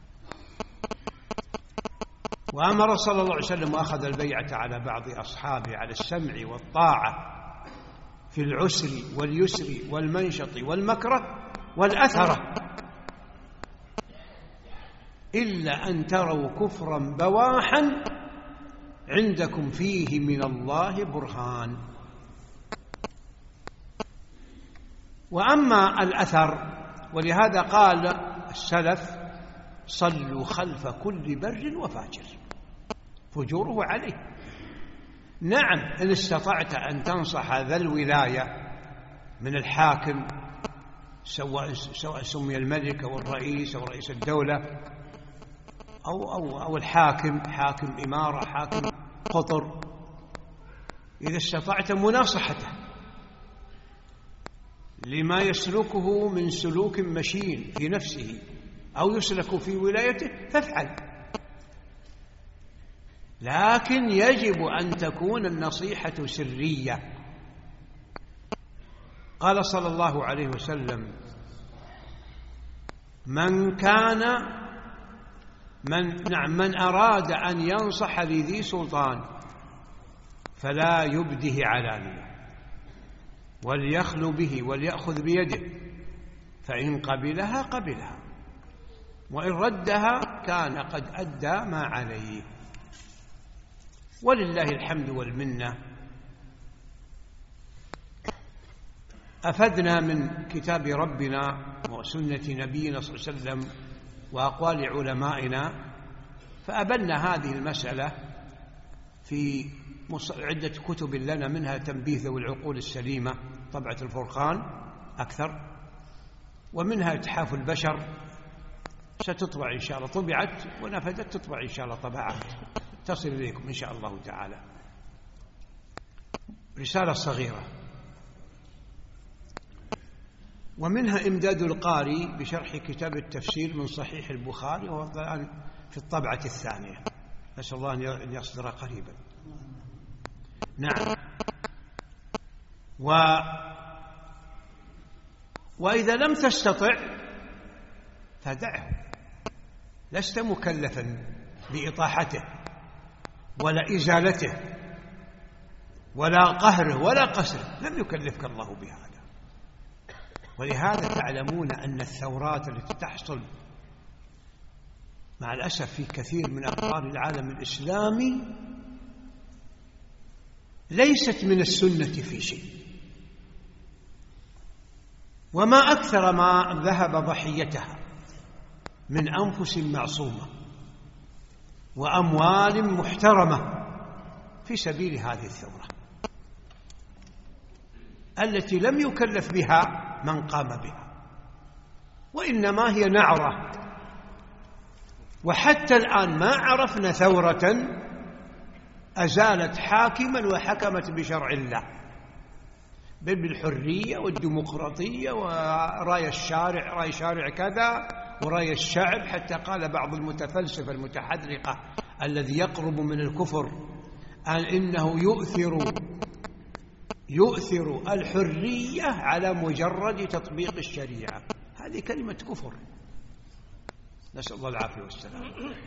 Speaker 2: وأمر صلى الله عليه وسلم وأخذ البيعة على بعض أصحابه على السمع والطاعة في العسر واليسر والمنشط والمكره والأثرة، إلا أن تروا كفرا بواحا عندكم فيه من الله برهان. وأما الأثر، ولهذا قال السلف: صلوا خلف كل بر وفاجر فجوره عليه. نعم، إن استطعت أن تنصح ذا الولاية من الحاكم، سواء سواء سمي الملك أو الرئيس أو رئيس الدولة أو أو أو الحاكم، حاكم إمارة، حاكم قطر، إذا استطعت مناصحته لما يسلكه من سلوك مشين في نفسه أو يسلك في ولايته فافعل، لكن يجب أن تكون النصيحة سرية. قال صلى الله عليه وسلم: من كان من نعم من أراد أن ينصح لذي سلطان فلا يبده علانية وليخلو به وليأخذ بيده، فإن قبلها قبلها وإن ردها كان قد أدى ما عليه. ولله الحمد والمنة. أفدنا من كتاب ربنا وسنة نبينا صلى الله عليه وسلم وأقوال علمائنا، فأبلنا هذه المسألة في عدة كتب لنا، منها تنبيه ذوي العقول السليمة طبعة الفرقان أكثر، ومنها إتحاف البشر ستطبع إن شاء الله، طبعت ونفذت، تطبع إن شاء الله طبعات تصل إليكم إن شاء الله تعالى. رسالة صغيرة. ومنها إمداد القاري بشرح كتاب التفسير من صحيح البخاري، وهو الآن في الطبعة الثانية، نسأل الله أن يصدر قريبا. نعم. و وإذا لم تستطع فدعه، لست مكلفا بإطاحته ولا إزالته ولا قهره ولا قسره، لم يكلفك الله بهذا. ولهذا تعلمون أن الثورات التي تحصل مع الأسف في كثير من أقطار العالم الإسلامي ليست من السنة في شيء، وما أكثر ما ذهب ضحيتها من أنفس معصومة وأموال محترمة في سبيل هذه الثورة التي لم يكلف بها من قام بها، وإنما هي نعرة. وحتى الآن ما عرفنا ثورة أزالت حاكما وحكمت بشرع الله، بل بالحرية والديمقراطية ورأي الشارع، رأي شارع كذا ورأي الشعب، حتى قال بعض المتفلسفة المتحذرقة الذي يقرب من الكفر أن إنه يؤثر يؤثر الحرية على مجرد تطبيق الشريعة. هذه كلمة كفر، نسأل الله العافية والسلام.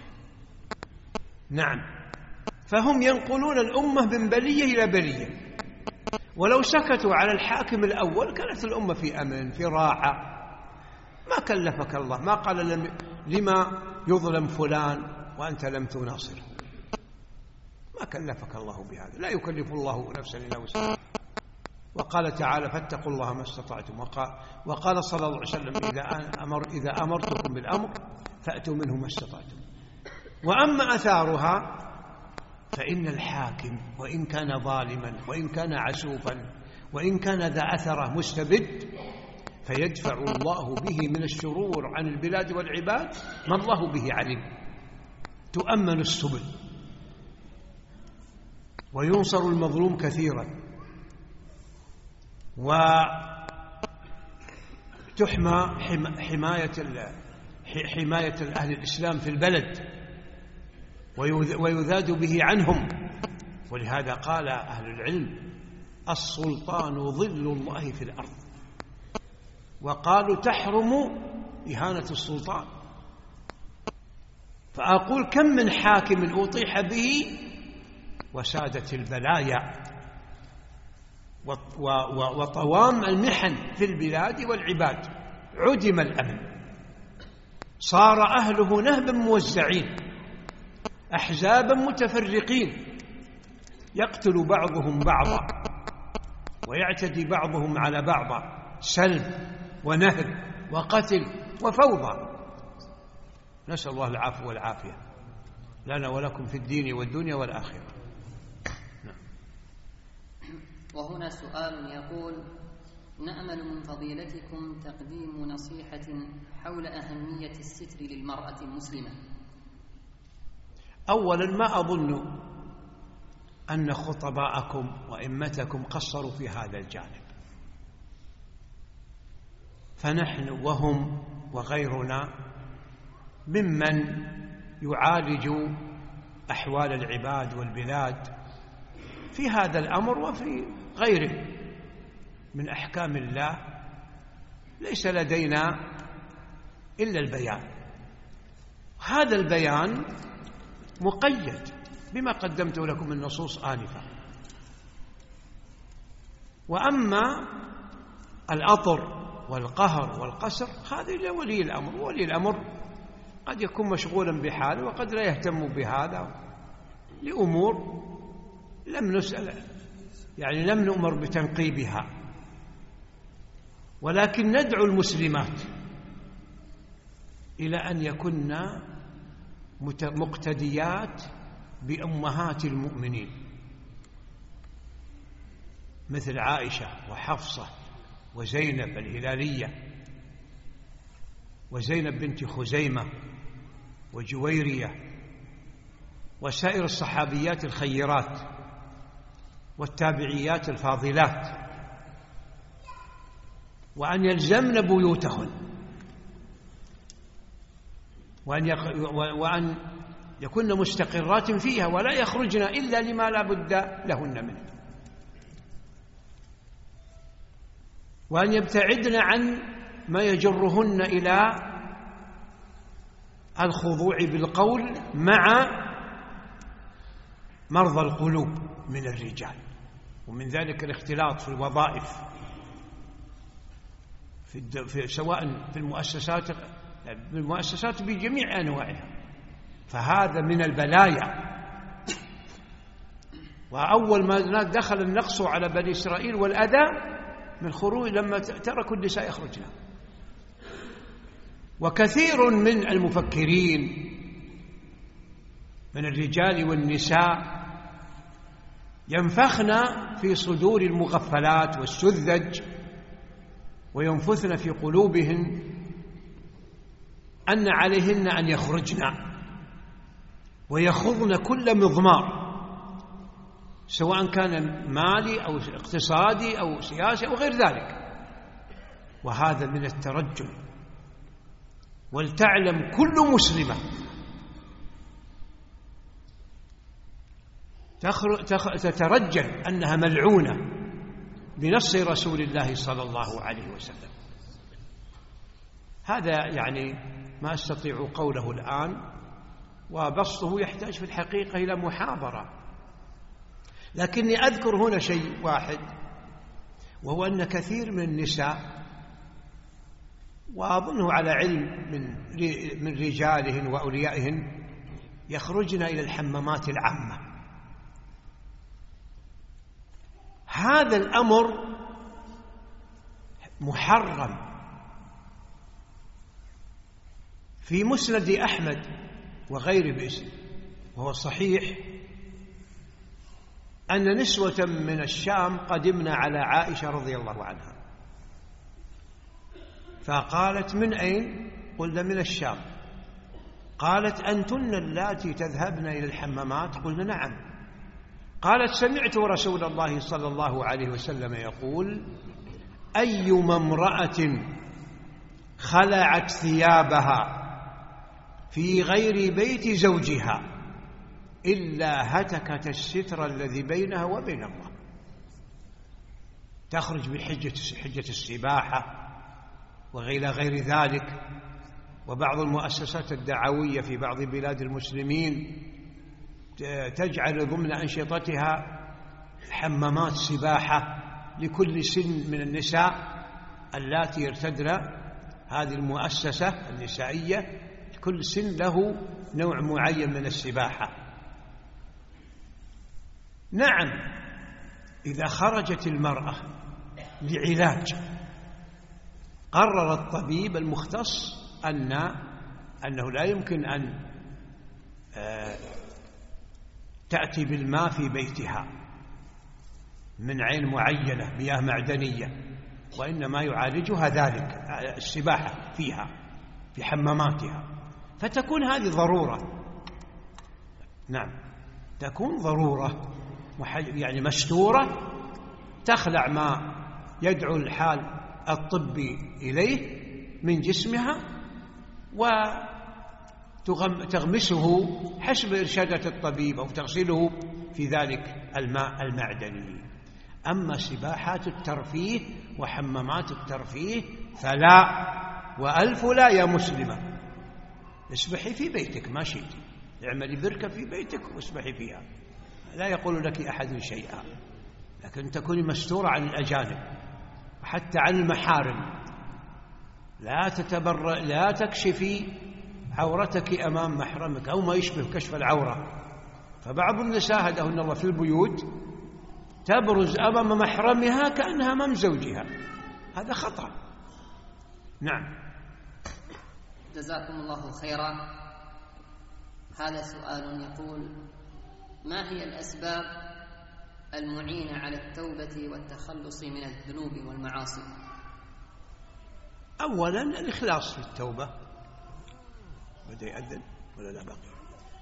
Speaker 2: نعم، فهم ينقلون الأمة من بلية إلى بلية، ولو سكتوا على الحاكم الأول كانت الأمة في أمن في راحة. ما كلفك الله، ما قال لما يظلم فلان وأنت لم تناصره، ما كلفك الله بهذا، لا يكلف الله نفسا إلا وسعها. وقال تعالى فاتقوا الله ما استطعتم، وقال, وقال صلى الله عليه وسلم إذا, أمر إذا أمرتكم بالأمر فأتوا منه ما استطعتم. وأما أثارها فإن الحاكم وإن كان ظالما وإن كان عسوفا وإن كان ذا أثره مستبد فيدفع الله به من الشرور عن البلاد والعباد ما الله به عليم، تؤمن السبل وينصر المظلوم كثيرا، وتحمى حماية حماية أهل الإسلام في البلد ويذاد به عنهم. ولهذا قال أهل العلم السلطان ظل الله في الأرض، وقالوا تحرم إهانة السلطان. فأقول كم من حاكم أطيح به وسادت البلايا وطوام المحن في البلاد والعباد، عدم الأمن، صار أهله نهبا موزعين، أحزابا متفرقين، يقتل بعضهم بعضا ويعتدي بعضهم على بعض، سلب ونهب وقتل وفوضى. نسأل الله العفو والعافية لنا ولكم في الدين والدنيا والآخرة.
Speaker 3: وهنا سؤال يقول: نأمل من فضيلتكم تقديم نصيحة حول أهمية الستر للمرأة المسلمة.
Speaker 2: أولا، ما أظن أن خطباءكم وإمتكم قصروا في هذا الجانب، فنحن وهم وغيرنا ممن يعالج أحوال العباد والبلاد في هذا الأمر وفي غيره من أحكام الله، ليس لدينا إلا البيان. هذا البيان مقيد بما قدمت لكم من نصوص آنفة. وأما الأطر والقهر والقسر هذه لولي الأمر، ولي الأمر قد يكون مشغولا بحاله وقد لا يهتم بهذا لأمور لم نسأل، يعني لم نؤمر بتنقيبها، ولكن ندعو المسلمات إلى أن يكن مقتديات بأمهات المؤمنين مثل عائشة وحفصة وزينب الهلالية وزينب بنت خزيمة وجويرية وسائر الصحابيات الخيرات والتابعيات الفاضلات، وأن يلزمن بيوتهن، وأن, يق... وأن يكن مستقرات فيها ولا يخرجن إلا لما لا بد لهن منه، وأن يبتعدن عن ما يجرهن إلى الخضوع بالقول مع مرضى القلوب من الرجال، ومن ذلك الاختلاط في الوظائف في, الد... في سواء في المؤسسات في المؤسسات بجميع أنواعها، فهذا من البلايا. وأول ما دخل النقص على بني إسرائيل والأذى من خروج لما تركوا النساء يخرجن. وكثير من المفكرين من الرجال والنساء ينفخن في صدور المغفلات والسذج وينفثن في قلوبهن أن عليهن أن يخرجن ويخضن كل مضمار، سواء كان مالي أو اقتصادي أو سياسي أو غير ذلك، وهذا من الترجل. ولتعلم كل مسلمة تترجل أنها ملعونة بنص رسول الله صلى الله عليه وسلم. هذا يعني ما أستطيع قوله الآن، وبسطه يحتاج في الحقيقة إلى محاضرة، لكني أذكر هنا شيء واحد، وهو أن كثير من النساء، وأظنه على علم من من رجالهن وأوليائهن، يخرجن إلى الحمامات العامة. هذا الأمر محرم. في مسند أحمد وغيره باسم، وهو صحيح، أن نسوة من الشام قدمنا على عائشة رضي الله عنها، فقالت: من أين؟ قلنا: من الشام. قالت: أنتن اللاتي تذهبن إلى الحمامات؟ قلنا: نعم. قالت: سمعت رسول الله صلى الله عليه وسلم يقول: أيما امرأة خلعت ثيابها في غير بيت زوجها إلا هتكت الستر الذي بينها وبين الله. تخرج بحجة حجة السباحة وإلى غير ذلك. وبعض المؤسسات الدعوية في بعض بلاد المسلمين تجعل ضمن أنشطتها حمامات سباحة لكل سن من النساء اللاتي يرتدن هذه المؤسسة النسائية، كل سن له نوع معين من السباحة. نعم، إذا خرجت المرأة لعلاج قرر الطبيب المختص أن أنه لا يمكن أن تأتي بالماء في بيتها من عين معينة، مياه معدنية، وإنما يعالجها ذلك السباحة فيها في حماماتها، فتكون هذه ضرورة. نعم، تكون ضرورة يعني مستورة، تخلع ما يدعو الحال الطبي إليه من جسمها وتغمسه حسب إرشادات الطبيب أو تغسله في ذلك الماء المعدني. أما سباحات الترفيه وحمامات الترفيه فلا، وألف لا يا مسلمة. اسبحي في بيتك ما شئتي، اعملي بركة في بيتك واسبحي فيها، لا يقول لك أحد شيئا، لكن تكوني مستورة عن الأجانب وحتى عن المحارم. لا تتبر لا تكشفي عورتك أمام محرمك أو ما يشبه كشف العورة. فبعض النساء هداهن الله في البيوت تبرز أمام محرمها كأنها أمام زوجها، هذا خطأ. نعم.
Speaker 3: جزاكم الله خيرا. هذا سؤال يقول: ما هي الأسباب المعينة على التوبة والتخلص من الذنوب والمعاصي؟
Speaker 2: أولا الإخلاص في التوبة. بدأ يأذن ولا لا باقي؟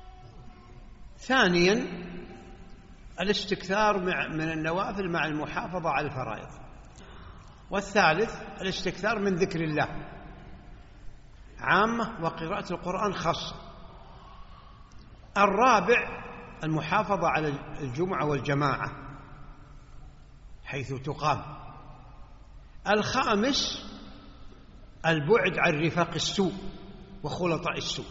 Speaker 2: ثانيا الاستكثار من النوافل مع المحافظة على الفرائض. والثالث الاستكثار من ذكر الله عامة وقراءة القرآن خاصة. الرابع المحافظة على الجمعة والجماعة حيث تقام. الخامس البعد عن رفاق السوء وخلطاء السوء.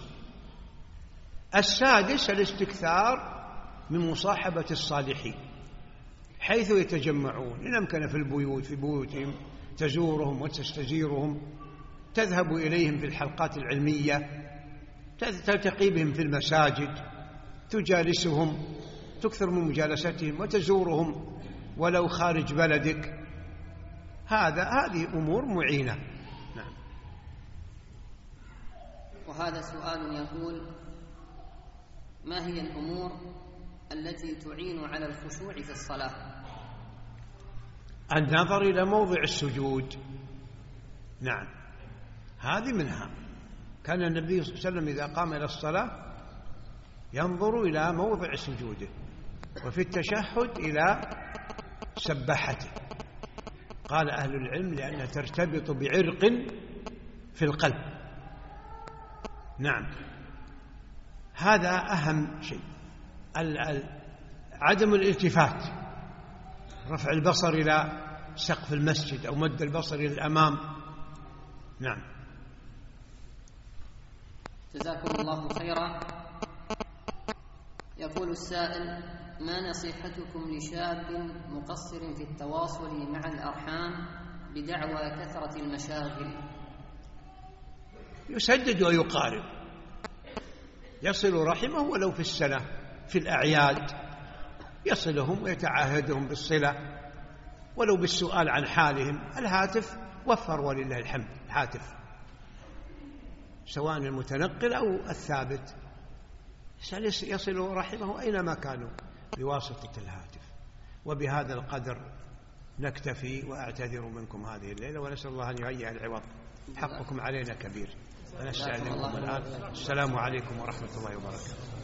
Speaker 2: السادس الاستكثار من مصاحبة الصالحين حيث يتجمعون، إن أمكن في البيوت في بيوتهم تزورهم وتستزيرهم، تذهب إليهم في الحلقات العلمية، تلتقي بهم في المساجد، تجالسهم، تكثر من مجالستهم وتزورهم ولو خارج بلدك. هذا هذه أمور معينة. نعم.
Speaker 3: وهذا سؤال يقول: ما هي الأمور التي تعين على الخشوع في الصلاة؟
Speaker 2: النظر إلى موضع السجود. نعم، هذه منها. كان النبي صلى الله عليه وسلم إذا قام إلى الصلاة ينظر إلى موضع سجوده، وفي التشهد إلى سبحته. قال أهل العلم لأنها ترتبط بعرق في القلب. نعم، هذا أهم شيء. عدم الالتفات، رفع البصر إلى سقف المسجد أو مد البصر إلى الأمام. نعم.
Speaker 3: جزاكم الله خيرا. يقول السائل: ما نصيحتكم لشاب مقصر في التواصل مع الأرحام بدعوى كثرة المشاغل؟
Speaker 2: يسدد ويقارب، يصل رحمه ولو في السنة، في الأعياد يصلهم ويتعاهدهم بالصلة ولو بالسؤال عن حالهم. الهاتف وفر ولله الحمد، هاتف سواء المتنقل أو الثابت يصل رحمه أينما كانوا بواسطة الهاتف. وبهذا القدر نكتفي، وأعتذر منكم هذه الليلة، ونسأل الله أن يهيئ العوض. حقكم علينا كبير. ونستأذنكم الآن. السلام عليكم ورحمة الله وبركاته.